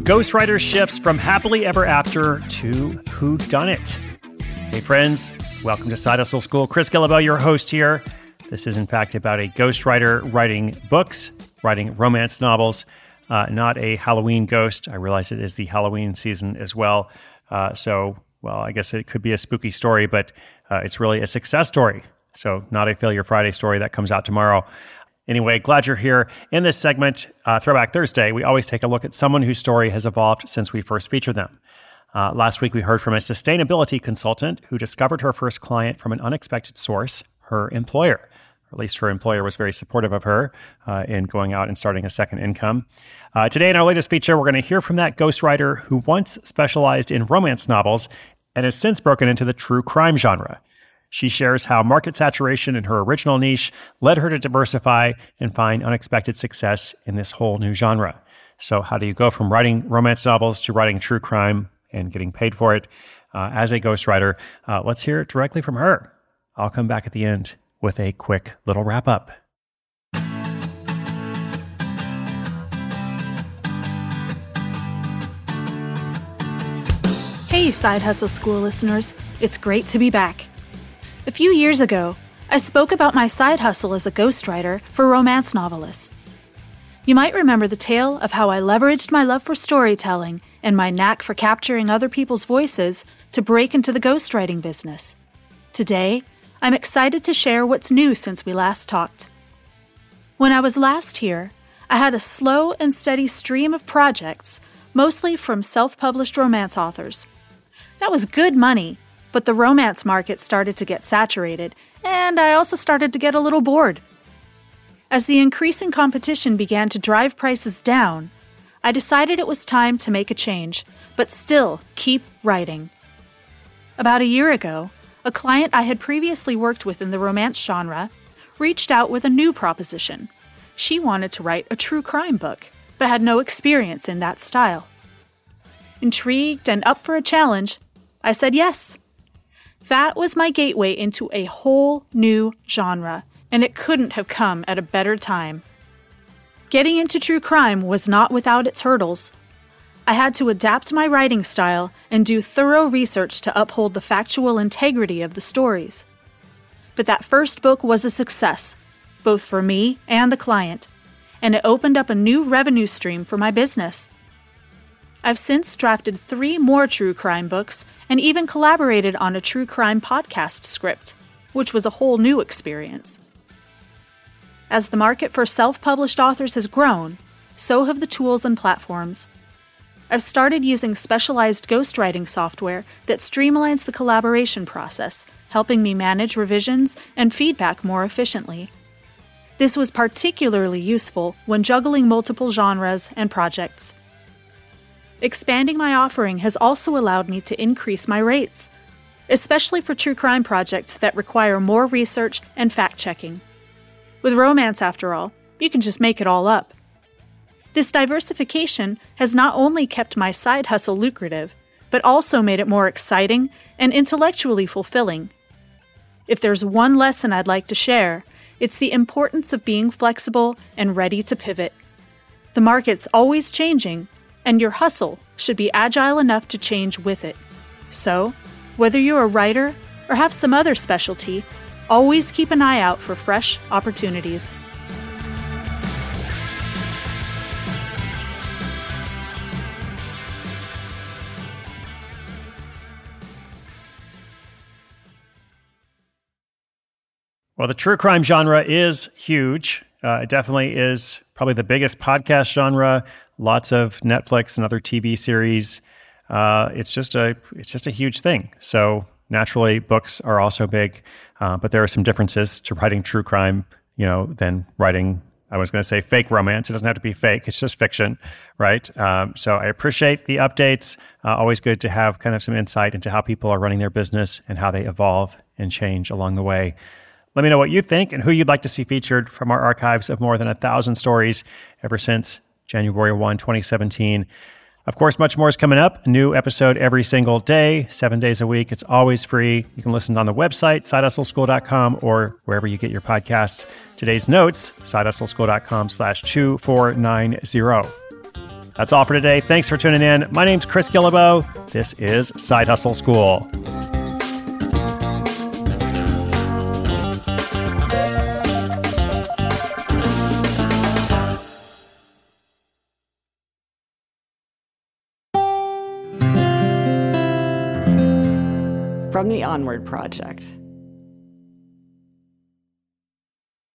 Ghostwriter shifts from happily ever after to whodunit. Hey friends, welcome to Side Hustle School. Chris Guillebeau, your host here. This is in fact about a ghostwriter writing books, writing romance novels, not a Halloween ghost. I realize it is the Halloween season as well. I guess it could be a spooky story, but it's really a success story. So not a Failure Friday story that comes out tomorrow. Anyway, glad you're here. In this segment, Throwback Thursday, we always take a look at someone whose story has evolved since we first featured them. Last week, we heard from a sustainability consultant who discovered her first client from an unexpected source, her employer. Or at least her employer was very supportive of her in going out and starting a second income. Today, in our latest feature, we're going to hear from that ghostwriter who once specialized in romance novels and has since broken into the true crime genre. She shares how market saturation in her original niche led her to diversify and find unexpected success in this whole new genre. So how do you go from writing romance novels to writing true crime and getting paid for it as a ghostwriter? Let's hear it directly from her. I'll come back at the end with a quick little wrap-up. Hey, Side Hustle School listeners. It's great to be back. A few years ago, I spoke about my side hustle as a ghostwriter for romance novelists. You might remember the tale of how I leveraged my love for storytelling and my knack for capturing other people's voices to break into the ghostwriting business. Today, I'm excited to share what's new since we last talked. When I was last here, I had a slow and steady stream of projects, mostly from self-published romance authors. That was good money, but the romance market started to get saturated, and I also started to get a little bored. As the increasing competition began to drive prices down, I decided it was time to make a change, but still keep writing. About a year ago, a client I had previously worked with in the romance genre reached out with a new proposition. She wanted to write a true crime book, but had no experience in that style. Intrigued and up for a challenge, I said yes. That was my gateway into a whole new genre, and it couldn't have come at a better time. Getting into true crime was not without its hurdles. I had to adapt my writing style and do thorough research to uphold the factual integrity of the stories. But that first book was a success, both for me and the client, and it opened up a new revenue stream for my business. I've since drafted 3 more true crime books and even collaborated on a true crime podcast script, which was a whole new experience. As the market for self-published authors has grown, so have the tools and platforms. I've started using specialized ghostwriting software that streamlines the collaboration process, helping me manage revisions and feedback more efficiently. This was particularly useful when juggling multiple genres and projects. Expanding my offering has also allowed me to increase my rates, especially for true crime projects that require more research and fact-checking. With romance, after all, you can just make it all up. This diversification has not only kept my side hustle lucrative, but also made it more exciting and intellectually fulfilling. If there's one lesson I'd like to share, it's the importance of being flexible and ready to pivot. The market's always changing, and your hustle should be agile enough to change with it. So, whether you're a writer or have some other specialty, always keep an eye out for fresh opportunities. Well, the true crime genre is huge. It definitely is probably the biggest podcast genre. Lots of Netflix and other TV series. It's just a huge thing. So naturally, books are also big, but there are some differences to writing true crime, than writing. I was going to say fake romance. It doesn't have to be fake. It's just fiction, right? So I appreciate the updates. Always good to have kind of some insight into how people are running their business and how they evolve and change along the way. Let me know what you think and who you'd like to see featured from our archives of more than 1,000 stories ever since January 1, 2017. Of course, much more is coming up. A new episode every single day, 7 days a week. It's always free. You can listen on the website, sidehustleschool.com, or wherever you get your podcasts. Today's notes, sidehustleschool.com/2490. That's all for today. Thanks for tuning in. My name's Chris Guillebeau. This is Side Hustle School. From the Onward Project.